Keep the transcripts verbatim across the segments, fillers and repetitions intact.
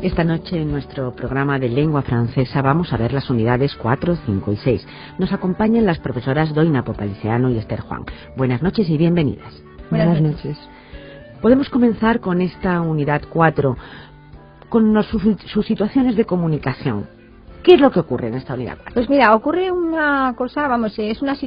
Esta noche en nuestro programa de lengua francesa vamos a ver las unidades cuatro, cinco y seis. Nos acompañan las profesoras Doina Popaliciano y Esther Juan. Buenas noches y bienvenidas. Buenas noches. Podemos comenzar con esta unidad cuatro, con los, sus, sus situaciones de comunicación. ¿Qué es lo que ocurre en esta unidad? Pues mira, ocurre una cosa, vamos, es una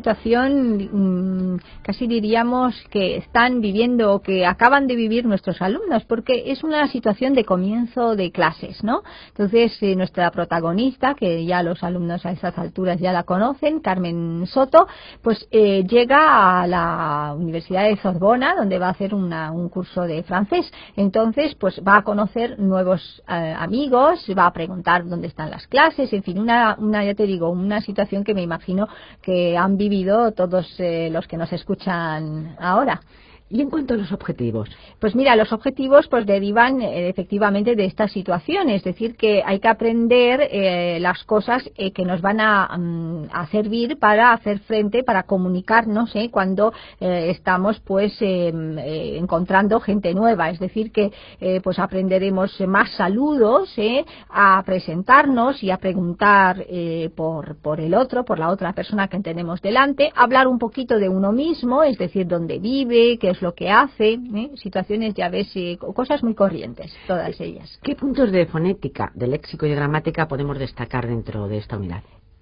situación, mmm, casi diríamos que están viviendo o que acaban de vivir nuestros alumnos, porque es una situación de comienzo de clases, ¿no? Entonces, eh, nuestra protagonista, que ya los alumnos a esas alturas ya la conocen, Carmen Soto, pues eh, llega a la Universidad de Sorbona, donde va a hacer una, un curso de francés. Entonces, pues va a conocer nuevos eh, amigos, va a preguntar dónde están las clases. En fin, una, una, ya te digo, una situación que me imagino que han vivido todos eh, los que nos escuchan ahora. Y en cuanto a los objetivos, pues mira, los objetivos pues derivan eh, efectivamente de esta situación, es decir, que hay que aprender eh, las cosas eh, que nos van a, um, a servir para hacer frente, para comunicarnos eh, cuando eh, estamos pues eh, eh, encontrando gente nueva, es decir, que eh, pues aprenderemos más saludos, eh, a presentarnos y a preguntar eh, por, por el otro, por la otra persona que tenemos delante, hablar un poquito de uno mismo, es decir, dónde vive, qué es lo que hace, ¿eh? Situaciones, ya ves, eh, cosas muy corrientes, todas ellas. ¿Qué puntos de fonética, de léxico y de gramática podemos destacar dentro de esta unidad?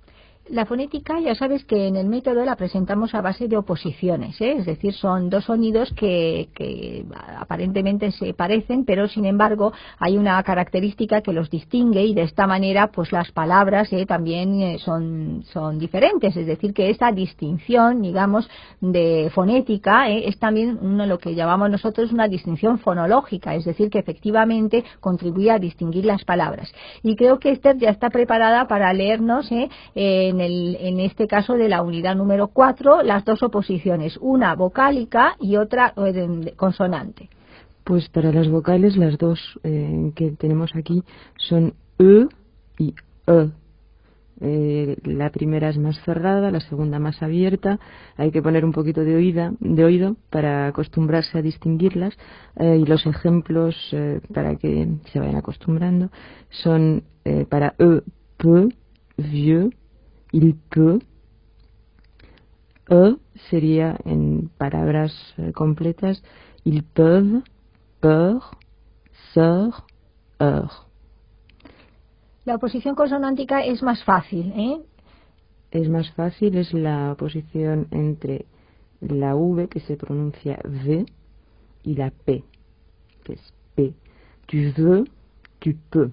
La fonética, ya sabes que en el método la presentamos a base de oposiciones, ¿eh? Es decir, son dos sonidos que, que aparentemente se parecen, pero sin embargo hay una característica que los distingue y de esta manera pues las palabras ¿eh? también eh, son, son diferentes, es decir, que esta distinción, digamos, de fonética ¿eh? es también uno, lo que llamamos nosotros una distinción fonológica, es decir, que efectivamente contribuye a distinguir las palabras. Y creo que Esther ya está preparada para leernos ¿eh? en En, el, en este caso de la unidad número cuatro, las dos oposiciones, una vocálica y otra eh, consonante. Pues para las vocales, las dos eh, que tenemos aquí son E y E. Eh, la primera es más cerrada, la segunda más abierta. Hay que poner un poquito de, oída, de oído para acostumbrarse a distinguirlas. Eh, y los ejemplos, eh, para que se vayan acostumbrando, son eh, para E, peu, vieux, il peut. E sería en palabras eh, completas, ils peuvent, peur, sœur, heure. La oposición consonántica es más fácil, ¿eh? Es más fácil, es la oposición entre la V, que se pronuncia V, y la P, que es P. Tu veux, tu peux.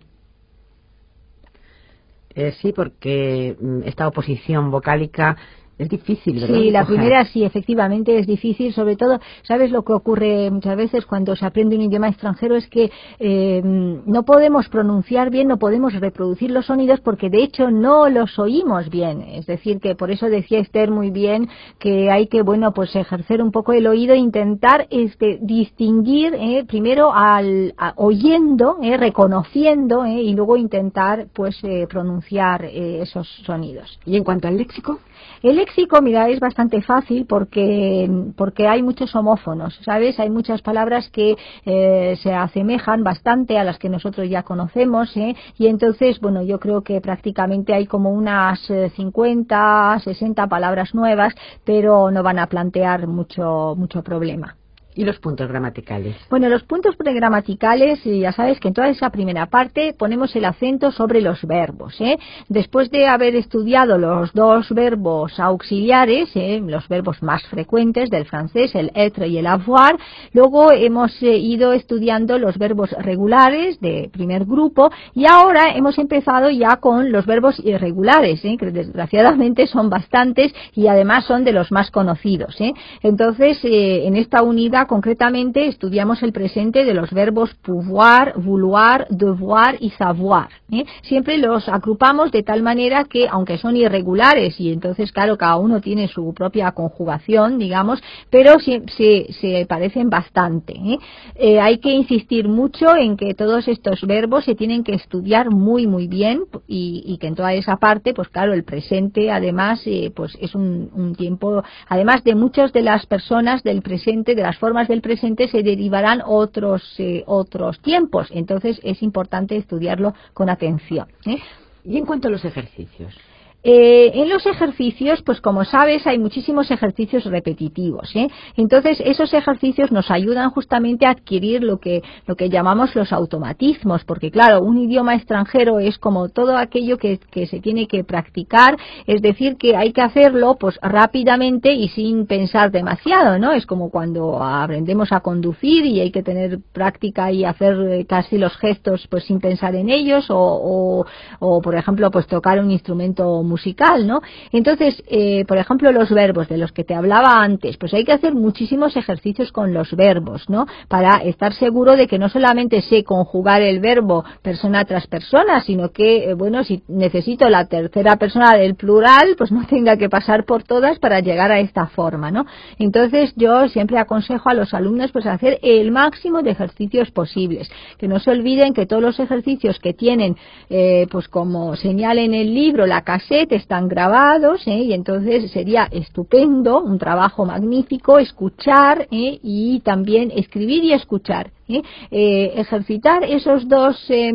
Eh, sí, porque esta oposición vocálica es difícil, ¿verdad? Sí, la Coger. primera sí, efectivamente es difícil, sobre todo, ¿sabes lo que ocurre muchas veces cuando se aprende un idioma extranjero? Es que eh, no podemos pronunciar bien, no podemos reproducir los sonidos porque de hecho no los oímos bien, es decir, que por eso decía Esther muy bien que hay que, bueno, pues ejercer un poco el oído e intentar este, distinguir eh, primero al, a, oyendo, eh, reconociendo eh, y luego intentar pues eh, pronunciar eh, esos sonidos. ¿Y en cuanto al léxico? El léxico, mira, es bastante fácil porque, porque hay muchos homófonos, ¿sabes? Hay muchas palabras que eh, se asemejan bastante a las que nosotros ya conocemos, ¿eh? Y entonces, bueno, yo creo que prácticamente hay como unas cincuenta, sesenta palabras nuevas, pero no van a plantear mucho, mucho problema. ¿Y los puntos gramaticales? Bueno, los puntos gramaticales, ya sabes que en toda esa primera parte ponemos el acento sobre los verbos, ¿eh? Después de haber estudiado los dos verbos auxiliares, ¿eh? Los verbos más frecuentes del francés, el être y el avoir, luego hemos eh, ido estudiando los verbos regulares de primer grupo y ahora hemos empezado ya con los verbos irregulares, ¿eh? Que desgraciadamente son bastantes y además son de los más conocidos, ¿eh? Entonces, eh, en esta unidad concretamente estudiamos el presente de los verbos pouvoir, vouloir, devoir y savoir, ¿eh? Siempre los agrupamos de tal manera que, aunque son irregulares y entonces, claro, cada uno tiene su propia conjugación, digamos, pero se, se, se parecen bastante, ¿eh? Eh, hay que insistir mucho en que todos estos verbos se tienen que estudiar muy, muy bien y, y que en toda esa parte, pues claro, el presente además, eh, pues es un, un tiempo, además de muchas de las personas del presente, de las formas formas del presente se derivarán otros, eh, otros tiempos. Entonces es importante estudiarlo con atención, ¿eh? Y en cuanto a los ejercicios. Eh, en los ejercicios, pues como sabes, hay muchísimos ejercicios repetitivos, ¿eh? Entonces, esos ejercicios nos ayudan justamente a adquirir lo que, lo que llamamos los automatismos, porque claro, un idioma extranjero es como todo aquello que, que se tiene que practicar, es decir, que hay que hacerlo pues rápidamente y sin pensar demasiado, ¿no? Es como cuando aprendemos a conducir y hay que tener práctica y hacer casi los gestos pues sin pensar en ellos, o, o, o por ejemplo, pues tocar un instrumento musical, ¿no? Entonces, eh, por ejemplo, los verbos de los que te hablaba antes, pues hay que hacer muchísimos ejercicios con los verbos, ¿no? Para estar seguro de que no solamente sé conjugar el verbo persona tras persona, sino que, eh, bueno, si necesito la tercera persona del plural, pues no tenga que pasar por todas para llegar a esta forma, ¿no? Entonces, yo siempre aconsejo a los alumnos pues hacer el máximo de ejercicios posibles, que no se olviden que todos los ejercicios que tienen, eh, pues como señala en el libro, la cassette, están grabados, ¿eh? Y entonces sería estupendo, un trabajo magnífico, escuchar, ¿eh? Y también escribir y escuchar, ¿eh? Eh, ejercitar esos dos eh,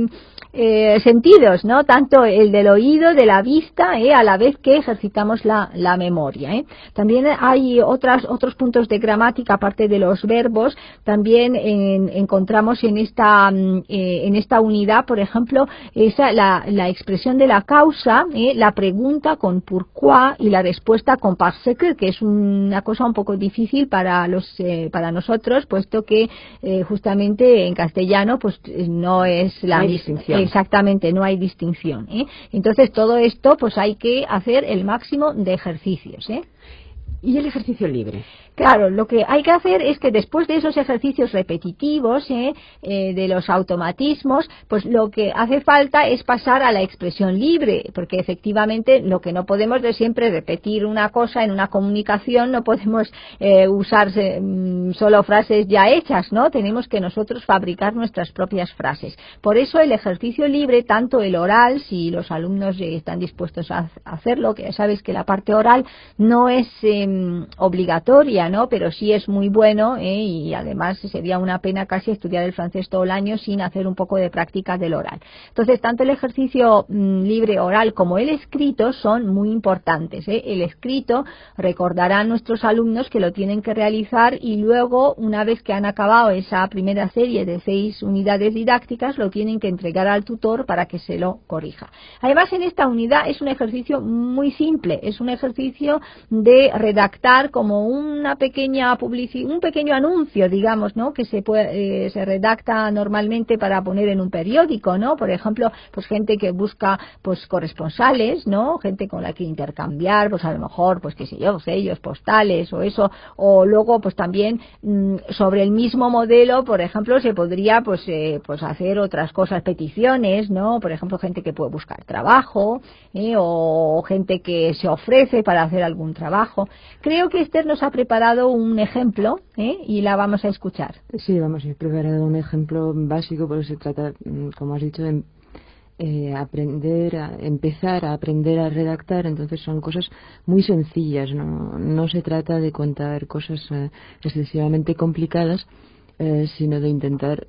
eh, sentidos, ¿no? Tanto el del oído, de la vista, ¿eh? A la vez que ejercitamos la, la memoria, ¿eh? También hay otras, otros puntos de gramática, aparte de los verbos, también en, encontramos en esta, eh, en esta unidad, por ejemplo, esa, la, la expresión de la causa, ¿eh? La pregunta con pourquoi y la respuesta con parce que, que es una cosa un poco difícil para los, eh, para nosotros, puesto que eh, justamente en castellano pues no es la no hay distinción. Exactamente, no hay distinción, ¿eh? Entonces todo esto pues hay que hacer el máximo de ejercicios, ¿eh? ¿Y el ejercicio libre? Claro, lo que hay que hacer es que después de esos ejercicios repetitivos, ¿eh? Eh, de los automatismos, pues lo que hace falta es pasar a la expresión libre, porque efectivamente lo que no podemos de siempre repetir una cosa en una comunicación, no podemos eh, usar eh, solo frases ya hechas, ¿no? Tenemos que nosotros fabricar nuestras propias frases. Por eso el ejercicio libre, tanto el oral, si los alumnos eh, están dispuestos a hacerlo, que ya sabes que la parte oral no es eh, obligatoria, ¿no? Pero sí es muy bueno, ¿eh? Y además sería una pena casi estudiar el francés todo el año sin hacer un poco de práctica del oral. Entonces, tanto el ejercicio mmm, libre oral como el escrito son muy importantes, ¿eh? El escrito, recordarán nuestros alumnos que lo tienen que realizar y luego, una vez que han acabado esa primera serie de seis unidades didácticas, lo tienen que entregar al tutor para que se lo corrija. Además, en esta unidad es un ejercicio muy simple, es un ejercicio de redactar como una pequeña publicidad, un pequeño anuncio, digamos, ¿no? Que se puede, eh, se redacta normalmente para poner en un periódico, ¿no? Por ejemplo, pues gente que busca, pues corresponsales, ¿no? Gente con la que intercambiar, pues a lo mejor, pues qué sé yo, sellos postales o eso, o luego, pues también mmm, sobre el mismo modelo, por ejemplo, se podría, pues, eh, pues hacer otras cosas, peticiones, ¿no? Por ejemplo, gente que puede buscar trabajo, ¿eh? O gente que se ofrece para hacer algún trabajo. Creo que Esther nos ha preparado un ejemplo, ¿eh? Y la vamos a escuchar. Sí, vamos a preparar un ejemplo básico, porque se trata, como has dicho, de eh, aprender, a, empezar a aprender a redactar. Entonces son cosas muy sencillas, no, no se trata de contar cosas eh, excesivamente complicadas, eh, sino de intentar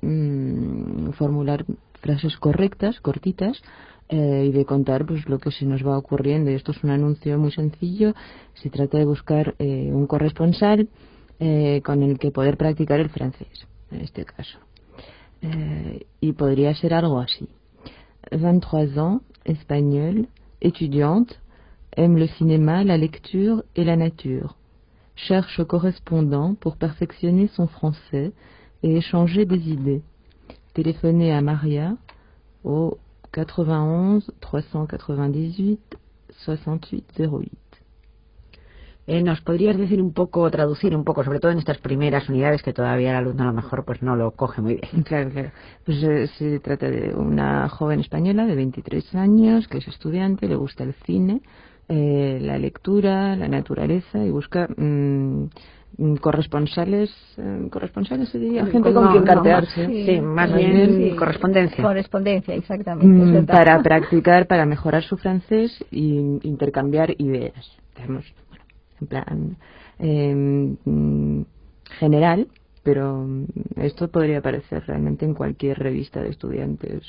mmm, formular frases correctas, cortitas, Eh, y de contar pues lo que se nos va ocurriendo. Y esto es un anuncio muy sencillo. Se trata de buscar eh, un corresponsal eh, con el que poder practicar el francés, en este caso. Eh, y podría ser algo así: vingt-trois ans, espagnol, étudiante, aime le cinéma, la lecture et la nature. Cherche correspondant pour perfectionner son français et échanger des idées. Téléphonez à Maria au quatre-vingt-onze, trois cent quatre-vingt-dix-huit, soixante-huit cero huit. Eh, ¿Nos podrías decir un poco, traducir un poco, sobre todo en estas primeras unidades que todavía el alumno a lo mejor pues no lo coge muy bien? Claro, claro. Pues eh, se trata de una joven española de veintitrés años que es estudiante, le gusta el cine, eh, la lectura, la naturaleza y busca mmm, corresponsales, eh, corresponsales se diría, gente con no, quien no, cartearse. Sí, sí, más más bien, bien sí. correspondencia. Correspondencia, exactamente. Es verdad. Para practicar, para mejorar su francés e intercambiar ideas. Tenemos, bueno, en plan eh, general, pero esto podría aparecer realmente en cualquier revista de estudiantes.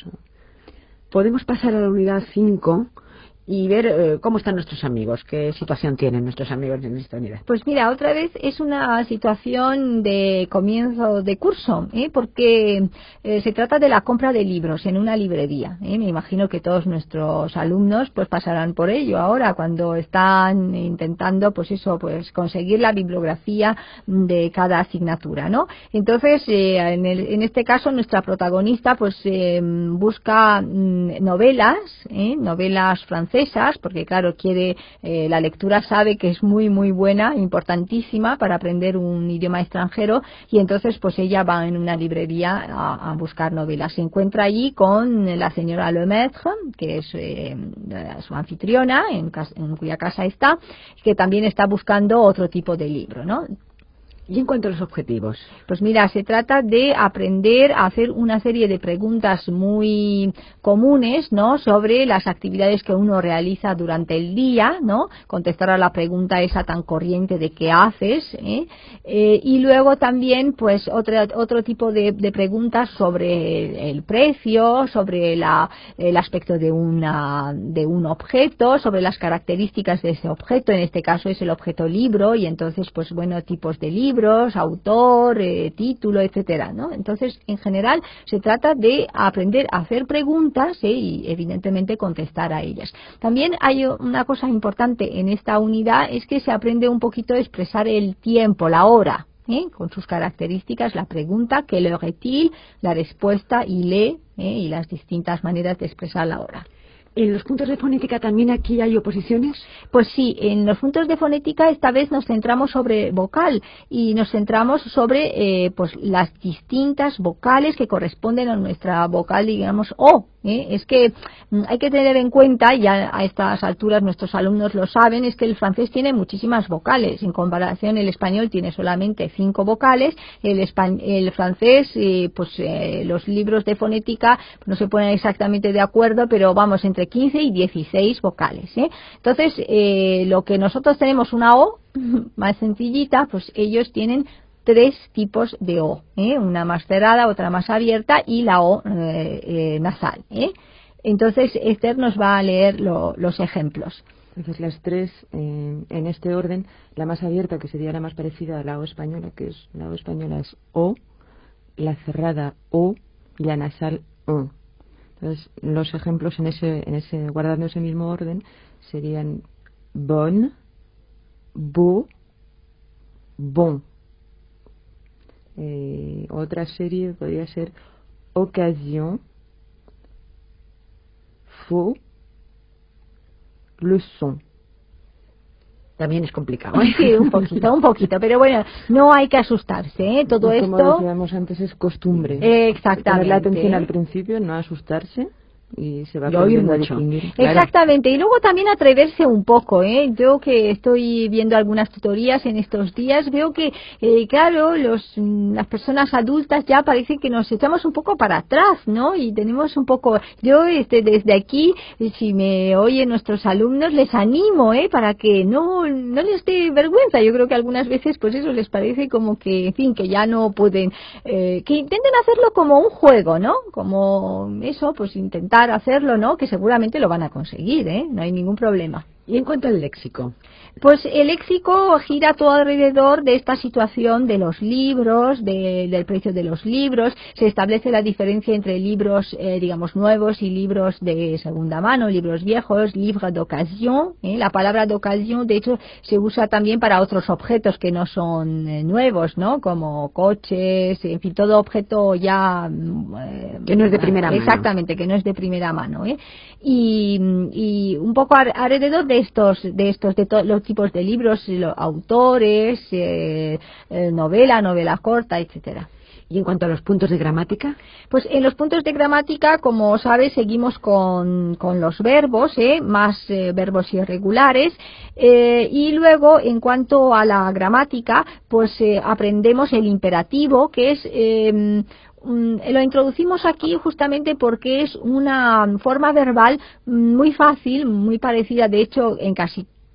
Podemos pasar a la unidad cinco y ver eh, cómo están nuestros amigos, qué situación tienen nuestros amigos en esta unidad. Pues mira, otra vez es una situación de comienzo de curso, ¿eh? porque eh, se trata de la compra de libros en una librería. ¿eh? Me imagino que todos nuestros alumnos pues pasarán por ello ahora cuando están intentando pues eso, pues conseguir la bibliografía de cada asignatura, ¿no? Entonces, eh, en, el, en este caso nuestra protagonista pues eh, busca mm, novelas, ¿eh? novelas francesas, porque claro, quiere eh, la lectura, sabe que es muy muy buena, importantísima para aprender un idioma extranjero, y entonces pues ella va en una librería a, a buscar novelas. Se encuentra allí con la señora Lemaitre, que es eh, su anfitriona, en, casa, en cuya casa está, que también está buscando otro tipo de libro, ¿no? ¿Y en cuanto a los objetivos? Pues mira, se trata de aprender a hacer una serie de preguntas muy comunes, ¿no? Sobre las actividades que uno realiza durante el día, ¿no? Contestar a la pregunta esa tan corriente de qué haces, ¿eh? Eh, y luego también, pues, otro, otro tipo de, de preguntas sobre el precio, sobre la, el aspecto de, una, de un objeto, sobre las características de ese objeto. En este caso es el objeto libro, y entonces, pues, bueno, tipos de libros, autor, eh, título, etcétera, ¿no? Entonces, en general, se trata de aprender a hacer preguntas ¿eh? y, evidentemente, contestar a ellas. También hay una cosa importante en esta unidad, es que se aprende un poquito a expresar el tiempo, la hora, ¿eh? con sus características, la pregunta, quelle heure est-il, la respuesta, il est, ¿eh? y las distintas maneras de expresar la hora. ¿En los puntos de fonética también aquí hay oposiciones? Pues sí, en los puntos de fonética esta vez nos centramos sobre vocal y nos centramos sobre eh, pues las distintas vocales que corresponden a nuestra vocal, digamos, O. ¿eh? Es que mm, hay que tener en cuenta, ya a estas alturas nuestros alumnos lo saben, es que el francés tiene muchísimas vocales. En comparación, el español tiene solamente cinco vocales. El, espa- el francés, eh, pues eh, los libros de fonética no se ponen exactamente de acuerdo, pero vamos, entre quince y dieciséis vocales. ¿eh? Entonces, eh, lo que nosotros tenemos una O más sencillita, pues ellos tienen tres tipos de O, ¿eh? una más cerrada, otra más abierta y la O eh, eh, nasal. ¿eh? Entonces, Esther nos va a leer lo, los ejemplos. Entonces, las tres, eh, en este orden, la más abierta, que sería la más parecida a la O española, que es la O española es O, la cerrada O y la nasal O. Entonces, los ejemplos en ese, en ese, guardando ese mismo orden, serían bonne, beau, bon. Eh, otra serie podría ser occasion, faux, leçon. También es complicado. ¿eh? Sí, un poquito, un poquito, pero bueno, no hay que asustarse, ¿eh? Todo y esto... como decíamos antes, es costumbre. Eh, exactamente. Poner la atención al principio, no asustarse. Y se va y oír aprendiendo a mucho. distinguir. Exactamente, claro. Y luego también atreverse un poco, ¿eh? Yo que estoy viendo algunas tutorías en estos días, veo que, eh, claro, los, las personas adultas ya parece que nos echamos un poco para atrás, ¿no? Y tenemos un poco, yo este, desde aquí, si me oyen nuestros alumnos, les animo, ¿eh? Para que no, no les dé vergüenza. Yo creo que algunas veces, pues eso les parece como que, en fin, que ya no pueden, eh, que intenten hacerlo como un juego, ¿no? Como eso, pues intentar hacerlo, ¿no? Que seguramente lo van a conseguir, ¿eh? No hay ningún problema. ¿Y en cuanto al léxico? Pues el léxico gira todo alrededor de esta situación de los libros, de, del precio de los libros. Se establece la diferencia entre libros, eh, digamos, nuevos y libros de segunda mano, libros viejos, livre d'occasion. ¿eh? La palabra d'occasion, de hecho, se usa también para otros objetos que no son eh, nuevos, ¿no? Como coches, en fin, todo objeto ya... Eh, que no es de primera eh, mano. Exactamente, que no es de primera mano. ¿eh? Y, y un poco alrededor de estos, de estos, de todos los tipos de libros, los autores, eh, eh, novela, novela corta, etcétera. ¿Y en cuanto a los puntos de gramática? Pues en los puntos de gramática, como sabes, seguimos con, con los verbos, ¿eh? más eh, verbos irregulares, eh, y luego, en cuanto a la gramática, pues eh, aprendemos el imperativo, que es... Eh, lo introducimos aquí justamente porque es una forma verbal muy fácil, muy parecida, de hecho, en casi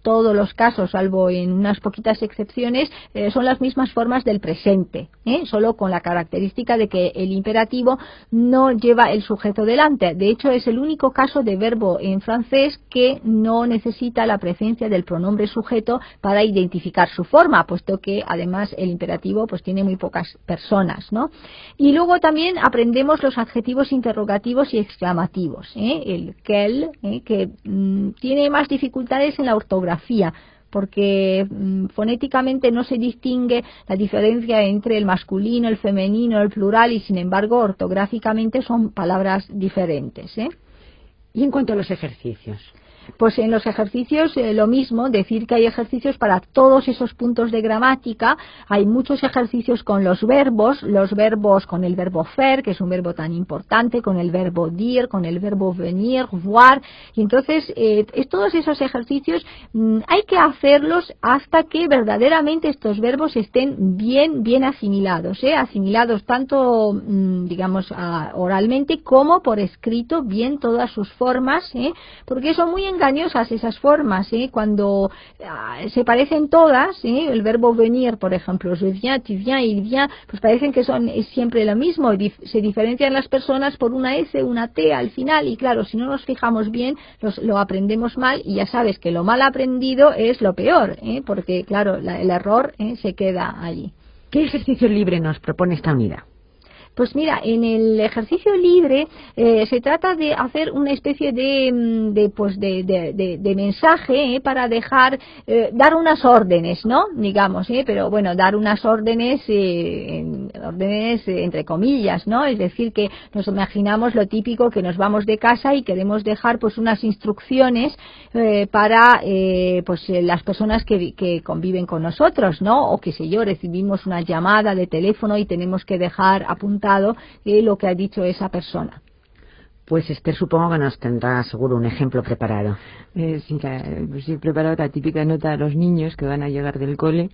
todos los casos, salvo en unas poquitas excepciones, eh, son las mismas formas del presente, ¿eh? Solo con la característica de que el imperativo no lleva el sujeto delante. De hecho, es el único caso de verbo en francés que no necesita la presencia del pronombre sujeto para identificar su forma, puesto que además el imperativo pues tiene muy pocas personas, ¿no? Y luego también aprendemos los adjetivos interrogativos y exclamativos, ¿eh? El quel, ¿eh? que mmm, tiene más dificultades en la ortografía, porque mmm, fonéticamente no se distingue la diferencia entre el masculino, el femenino, el plural, y sin embargo ortográficamente son palabras diferentes, ¿eh? Y en cuanto a los ejercicios, pues en los ejercicios eh, lo mismo, decir que hay ejercicios para todos esos puntos de gramática. Hay muchos ejercicios con los verbos, los verbos con el verbo faire, que es un verbo tan importante, con el verbo dire, con el verbo venir, voir, y entonces eh, es, todos esos ejercicios mmm, hay que hacerlos hasta que verdaderamente estos verbos estén bien, bien asimilados, ¿eh? asimilados tanto, mmm, digamos, a, oralmente como por escrito, bien todas sus formas, ¿eh? porque son muy engañosas esas formas, ¿eh? cuando ah, se parecen todas, ¿eh? el verbo venir, por ejemplo, je viens, tu viens, il vient, pues parecen que son es siempre lo mismo, y dif se diferencian las personas por una S, una T al final, y claro, si no nos fijamos bien, los, lo aprendemos mal, y ya sabes que lo mal aprendido es lo peor, ¿eh? porque claro, la, el error ¿eh? se queda allí. ¿Qué ejercicio libre nos propone esta unidad? Pues mira, en el ejercicio libre eh, se trata de hacer una especie de, de pues de, de, de, de mensaje eh, para dejar, eh, dar unas órdenes, ¿no? Digamos, eh, pero bueno, dar unas órdenes, eh, en, órdenes eh, entre comillas, ¿no? Es decir, que nos imaginamos lo típico que nos vamos de casa y queremos dejar pues unas instrucciones eh, para eh, pues eh, las personas que, que conviven con nosotros, ¿no? O qué sé yo, recibimos una llamada de teléfono y tenemos que dejar apuntado eh, lo que ha dicho esa persona. Pues Esther, supongo que nos tendrá seguro un ejemplo preparado. Eh, sí, pues he preparado la típica nota a los niños que van a llegar del cole,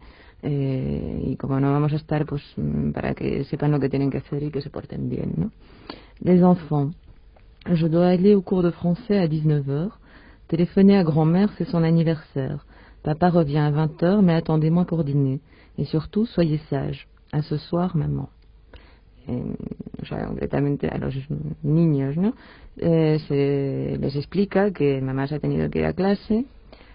eh, y como no vamos a estar, pues para que sepan lo que tienen que hacer y que se porten bien, ¿no? Les enfants, je dois aller au cours de français à dix-neuf heures. Téléphonez à grand-mère, c'est son anniversaire. Papa revient à vingt heures, mais attendez-moi pour dîner. Et surtout, soyez sages. À ce soir, maman. Eh, o sea, concretamente a los niños, ¿no? Eh, se les explica que mamá se ha tenido que ir a clase,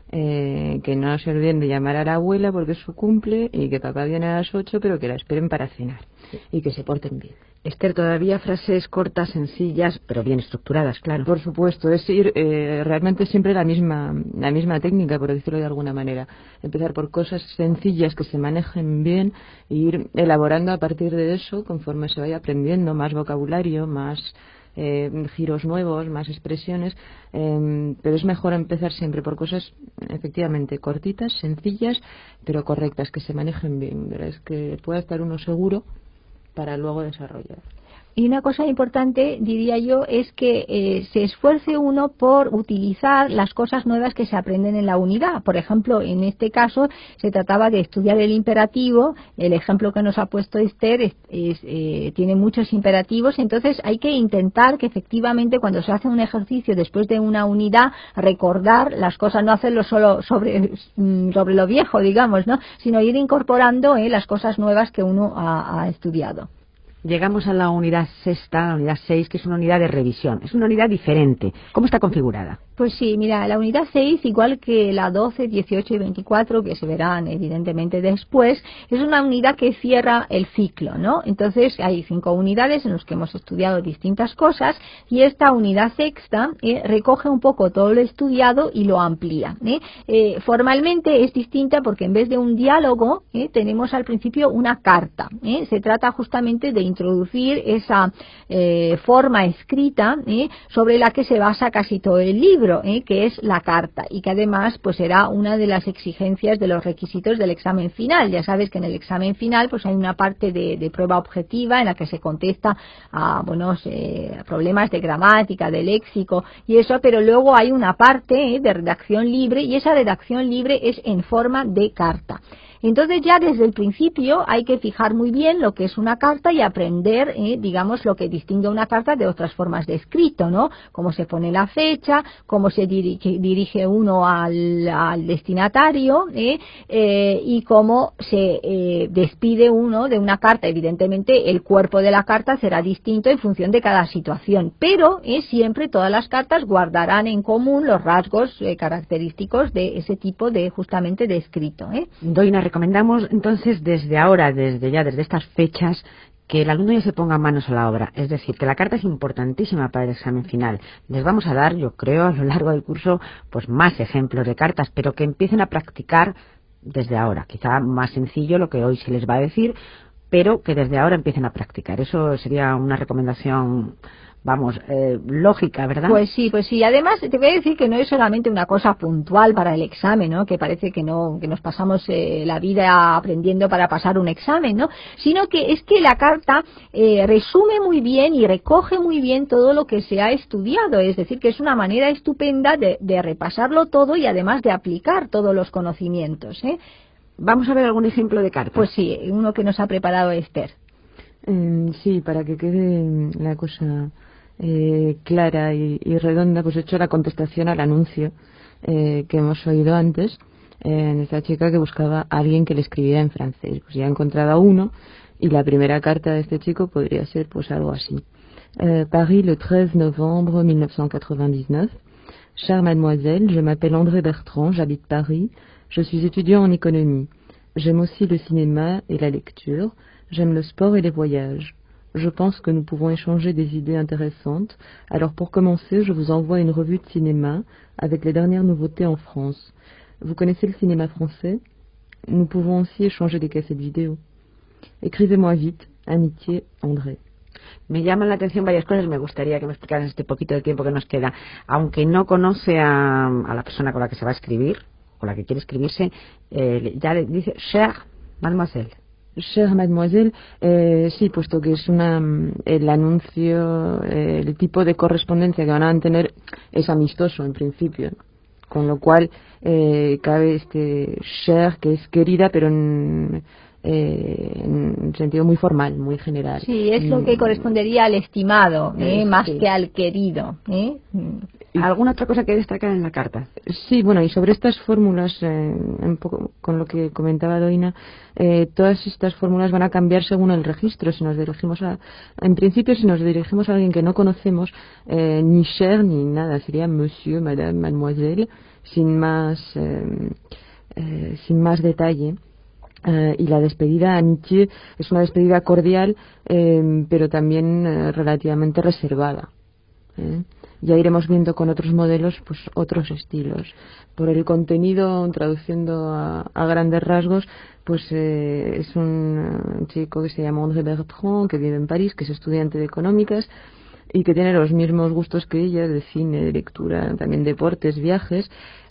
eh, que no se olviden de llamar a la abuela porque es su cumple y que papá viene a las ocho, pero que la esperen para cenar y que se porten bien. Esther, todavía frases cortas, sencillas, pero bien estructuradas, claro. Por supuesto, es ir eh, realmente siempre la misma, la misma técnica, por decirlo de alguna manera. Empezar por cosas sencillas que se manejen bien e ir elaborando a partir de eso, conforme se vaya aprendiendo, más vocabulario, más eh, giros nuevos, más expresiones, eh, pero es mejor empezar siempre por cosas efectivamente cortitas, sencillas, pero correctas, que se manejen bien. ¿Verdad? Es que pueda estar uno seguro para luego desarrollar. Y una cosa importante, diría yo, es que eh, se esfuerce uno por utilizar las cosas nuevas que se aprenden en la unidad. Por ejemplo, en este caso se trataba de estudiar el imperativo. El ejemplo que nos ha puesto Esther es, es, eh, tiene muchos imperativos, entonces hay que intentar que efectivamente cuando se hace un ejercicio después de una unidad, recordar las cosas, no hacerlo solo sobre, sobre lo viejo, digamos, ¿no? Sino ir incorporando eh, las cosas nuevas que uno ha, ha estudiado. Llegamos a la unidad sexta, la unidad seis, que es una unidad de revisión. Es una unidad diferente. ¿Cómo está configurada? Pues sí, mira, la unidad seis, igual que la doce, dieciocho y veinticuatro, que se verán evidentemente después, es una unidad que cierra el ciclo, ¿no? Entonces hay cinco unidades en las que hemos estudiado distintas cosas y esta unidad sexta eh, recoge un poco todo lo estudiado y lo amplía, ¿eh? Eh, formalmente es distinta porque en vez de un diálogo eh, tenemos al principio una carta, ¿eh? Se trata justamente de introducir esa eh, forma escrita eh, sobre la que se basa casi todo el libro. ¿eh? Que es la carta y que además pues será una de las exigencias de los requisitos del examen final. Ya sabes que en el examen final pues hay una parte de, de prueba objetiva en la que se contesta a buenos eh, problemas de gramática, de léxico y eso, pero luego hay una parte eh, de redacción libre y esa redacción libre es en forma de carta. Entonces ya desde el principio hay que fijar muy bien lo que es una carta y aprender, eh, digamos, lo que distingue una carta de otras formas de escrito, ¿no? Cómo se pone la fecha, cómo se dirige, dirige uno al, al destinatario, ¿eh? Eh, y cómo se eh, despide uno de una carta. Evidentemente el cuerpo de la carta será distinto en función de cada situación, pero eh, siempre todas las cartas guardarán en común los rasgos eh, característicos de ese tipo de justamente de escrito, ¿eh? Doina, recomendamos entonces desde ahora, desde ya, desde estas fechas, que el alumno ya se ponga manos a la obra. Es decir, que la carta es importantísima para el examen final. Les vamos a dar, yo creo, a lo largo del curso, pues más ejemplos de cartas, pero que empiecen a practicar desde ahora. Quizá más sencillo lo que hoy se les va a decir, pero que desde ahora empiecen a practicar. Eso sería una recomendación, vamos, eh, lógica, ¿verdad? Pues sí, pues sí. Además, te voy a decir que no es solamente una cosa puntual para el examen, ¿no? Que parece que no, que nos pasamos eh, la vida aprendiendo para pasar un examen, ¿no? Sino que es que la carta eh, resume muy bien y recoge muy bien todo lo que se ha estudiado. Es decir, que es una manera estupenda de, de repasarlo todo y además de aplicar todos los conocimientos, ¿eh? Vamos a ver algún ejemplo de carta. Pues sí, uno que nos ha preparado Esther. Eh, sí, para que quede la cosa eh, clara y, y redonda, pues he hecho la contestación al anuncio eh, que hemos oído antes, eh, en esta chica que buscaba a alguien que le escribiera en francés. Pues ya ha encontrado a uno, y la primera carta de este chico podría ser pues algo así. Eh, Paris, le treize novembre mille neuf cent quatre-vingt-dix-neuf. Chère mademoiselle, je m'appelle André Bertrand, j'habite Paris. Je suis étudiant en économie. J'aime aussi le cinéma et la lecture. J'aime le sport et les voyages. Je pense que nous pouvons échanger des idées intéressantes. Alors pour commencer, je vous envoie une revue de cinéma avec les dernières nouveautés en France. Vous connaissez le cinéma français? Nous pouvons aussi échanger des cassettes vidéo. Écrivez-moi vite. Amitié, André. Me llaman la atención varias cosas. Me gustaría que me explicaras este poquito de tiempo que nos queda. Aunque no conoce a, a la persona con la que se va a escribir, con la que quiere escribirse, eh, ya le dice chère mademoiselle. Chère mademoiselle, eh, sí, puesto que es una, el anuncio, eh, el tipo de correspondencia que van a tener es amistoso en principio, con lo cual eh, cabe este chère, que es querida, pero en, eh, en sentido muy formal, muy general. Sí, es lo que correspondería al estimado, ¿eh? Eh, más sí. que al querido, ¿eh? ¿Alguna otra cosa que destacar en la carta? Sí, bueno, y sobre estas fórmulas, eh, un poco con lo que comentaba Doina, eh, todas estas fórmulas van a cambiar según el registro. Si nos dirigimos a, en principio, si nos dirigimos a alguien que no conocemos, eh, ni cher ni nada, sería monsieur, madame, mademoiselle, sin más, eh, eh, sin más detalle. Uh, y la despedida amitié es una despedida cordial, eh, pero también eh, relativamente reservada. ¿eh? Ya iremos viendo con otros modelos pues otros estilos. Por el contenido, traduciendo a, a grandes rasgos, pues eh, es un, un chico que se llama André Bertrand, que vive en París, que es estudiante de económicas y que tiene los mismos gustos que ella, de cine, de lectura, también deportes, viajes,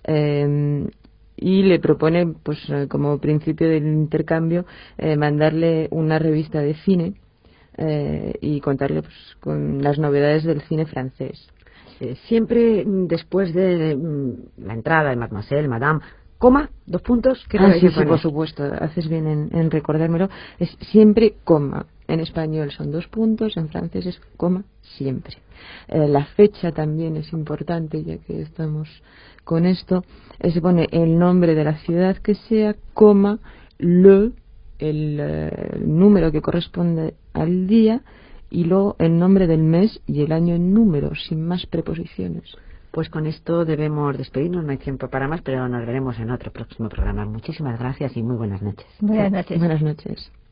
eh, y le propone, pues como principio del intercambio, eh, mandarle una revista de cine eh, y contarle pues con las novedades del cine francés. Eh, siempre después de mm, la entrada de mademoiselle, madame, coma, dos puntos, ¿qué ah, sí, sí, sí, por supuesto, haces bien en, en recordármelo, es siempre coma. En español son dos puntos, en francés es coma siempre. Eh, la fecha también es importante, ya que estamos con esto. Eh, se pone el nombre de la ciudad que sea, coma, le, el, eh, el número que corresponde al día, y luego el nombre del mes y el año en número, sin más preposiciones. Pues con esto debemos despedirnos, no hay tiempo para más, pero nos veremos en otro próximo programa. Muchísimas gracias y muy buenas noches. Buenas noches. Buenas noches.